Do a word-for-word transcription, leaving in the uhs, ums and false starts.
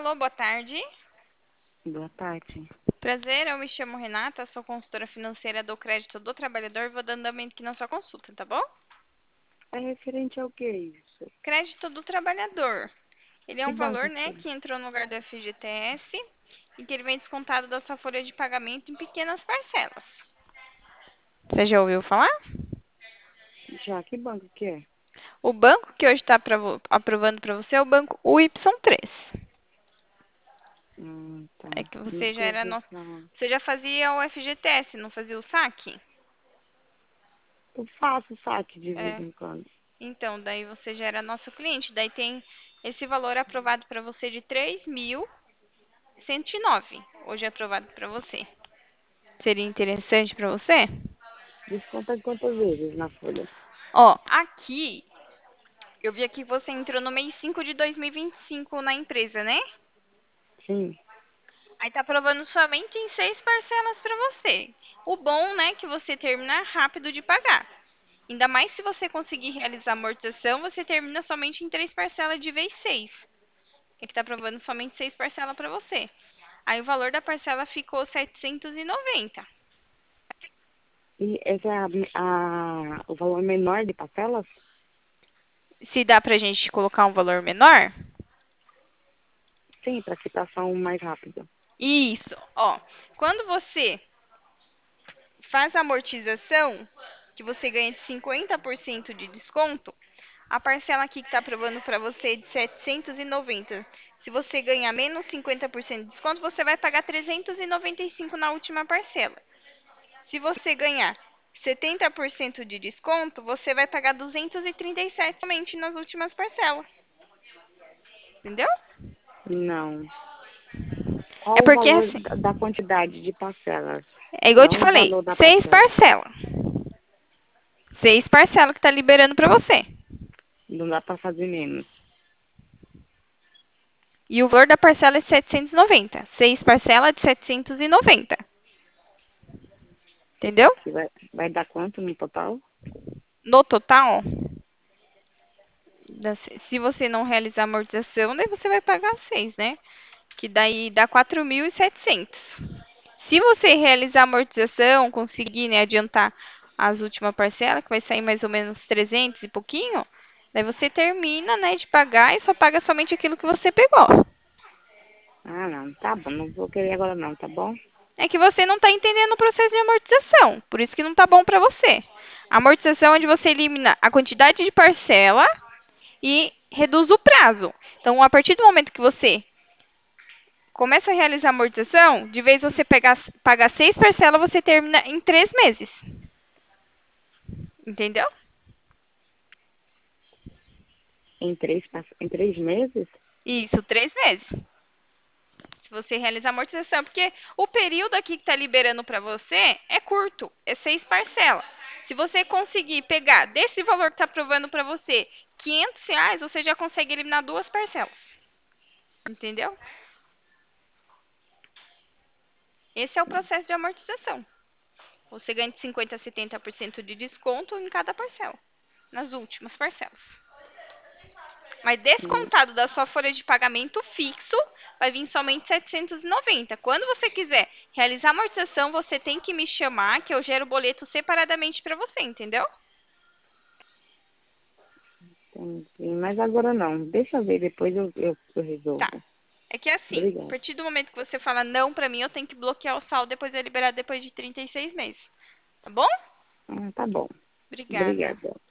Alô, boa tarde. Boa tarde. Prazer, eu me chamo Renata, sou consultora financeira do Crédito do Trabalhador. Vou dando andamento aqui na sua consulta, tá bom? É referente ao que isso? Crédito do Trabalhador. Ele é Que um valor, banco né, que que entrou no lugar do F G T S e que ele vem descontado da sua folha de pagamento em pequenas parcelas. Você já ouviu falar? é? Já, que banco que é? O banco que hoje está aprovando para você é o banco U Y três. Hum, tá. É que você já Nunca era ouvi nosso... falar. Você já fazia o F G T S, não fazia o saque? Eu faço saque de vez É. em quando. Então, daí você já era nosso cliente. Daí tem esse valor aprovado para você de três mil cento e nove. Hoje é aprovado para você. Seria interessante para você? Desconta quantas vezes na folha? Ó, aqui, eu vi aqui que você entrou no mês cinco de dois mil e vinte e cinco na empresa, né? Sim. Aí tá aprovando somente em seis parcelas para você. O bom, né, é que você termina rápido de pagar. Ainda mais se você conseguir realizar a amortização, você termina somente em três parcelas de vez seis. É que tá aprovando somente seis parcelas para você. Aí o valor da parcela ficou setecentos e noventa. E esse é a, a- o valor menor de parcelas? Se dá pra gente colocar um valor menor? Sim, para quitação mais rápida. Isso, ó. Quando você faz a amortização, que você ganha de cinquenta por cento de desconto, a parcela aqui que está aprovando para você é de setecentos e noventa. Se você ganhar menos cinquenta por cento de desconto, você vai pagar trezentos e noventa e cinco na última parcela. Se você ganhar setenta por cento de desconto, você vai pagar duzentos e trinta e sete somente nas últimas parcelas. Entendeu? Não. É Qual o porque valor assim, da da quantidade de parcelas? é igual eu te Não o falei, valor da seis parcela. parcelas. Seis parcelas que tá liberando pra você. Não dá para fazer menos. E o valor da parcela é setecentos e noventa. Seis parcelas de setecentos e noventa. Entendeu? Que vai, vai dar quanto no total? No total, da- se você não realizar a amortização, daí você vai pagar seis, né? Que daí dá quatro mil e setecentos. Se você realizar a amortização, conseguir, né, adiantar as últimas parcelas, que vai sair mais ou menos trezentos e pouquinho, daí você termina, né, de pagar e só paga somente aquilo que você pegou. Ah, não. Tá bom. Não vou querer agora não, tá bom? É que você não está entendendo o processo de amortização, por isso que não está bom para você. A amortização é onde você elimina a quantidade de parcela e reduz o prazo. Então, a partir do momento que você começa a realizar a amortização, de vez você pegar, pagar seis parcelas, você termina em três meses. Entendeu? Em três, pass- em três meses? Isso, três meses. Se você realizar a amortização, porque o período aqui que está liberando para você é curto, é seis parcelas. Se você conseguir pegar desse valor que está aprovando para você quinhentos reais, você já consegue eliminar duas parcelas. Entendeu? Esse é o processo de amortização. Você ganha de cinquenta a setenta por cento de desconto em cada parcela, nas últimas parcelas. Mas Hum, descontado da sua folha de pagamento fixo, vai vir somente setecentos e noventa. Quando você quiser realizar a amortização, você tem que me chamar, que eu gero o boleto separadamente para você, entendeu? entendi. Mas agora não. Deixa eu ver, depois eu, eu, eu Tá. resolvo. É que é assim, a Obrigada. partir do momento que você fala não para mim, eu tenho que bloquear o saldo, depois é liberado depois de trinta e seis meses. Tá bom? Ah, tá bom. Obrigada. Obrigada.